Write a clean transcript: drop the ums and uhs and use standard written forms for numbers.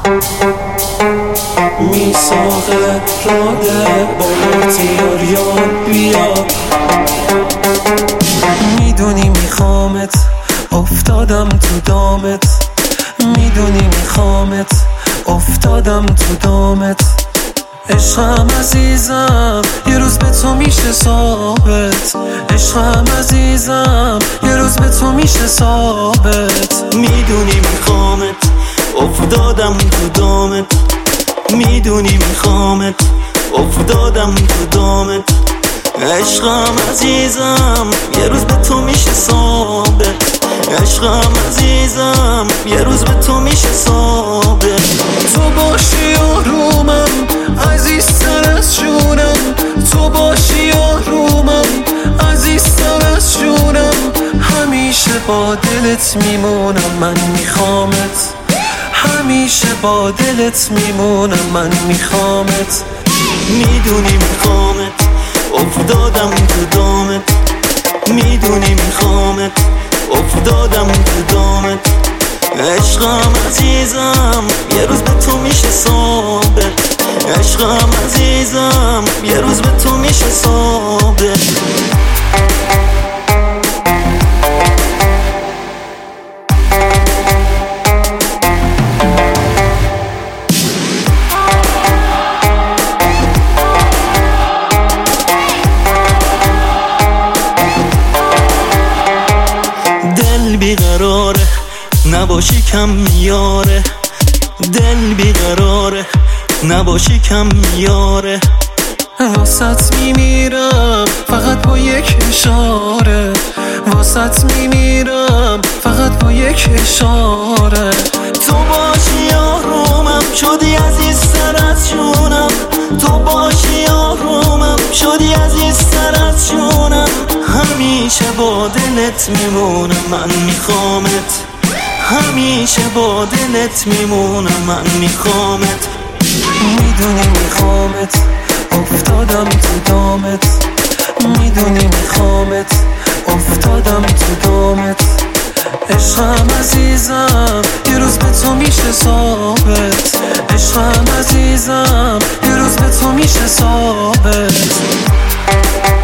میساقه راده با اختیار یاد بیا. میدونی میخوامت، افتادم تو دامت. میدونی میخوامت، افتادم تو دامت. عشقم عزیزم یه روز به تو میشه ثابت. عشقم عزیزم یه روز به تو میشه ثابت. میدونی میخوامت، افتادم تو دامت. میدونی میخوامت، افتادم تو دامت. عشقم عزیزم یه روز به تو میشه ثابت. عشقم عزیزم یه روز به تو میشه ثابت. تو باشی آرومم عزیزتر از جونم. تو باشی آرومم عزیزتر از جونم. همیشه با دلت میمونم، من میخوامت. همیشه با دلت میمونم، من میخوامت. میدونی میخوامت، افتادم تو دامت. میدونی میخوامت، افتادم تو دامت. عشقم عزیزم یه روز به تو میشه ثابت. عشقم عزیزم یه روز به تو میشه ثابت. بیقراره نباشی کم میاره. دل بیقراره نباشی کم میاره. واسط میمیرم فقط با یک اشاره. واسط میمیرم فقط با یک اشاره. تو باشی آرومم شدی عزیزتر از جونم. تو باشی آرومم شدی عزیزتر از جونم. همیشه با دلت میمونم، من میخوامت. همیشه با دلت میمونم، من میخوامت. میدونی میخوامت، افتادم تو دامت. میدونی میخوامت، افتادم تو دامت. عشقم عزیزم یه روز به تو میشه ثابت. عشقم عزیزم یه روز به تو میشه ثابت.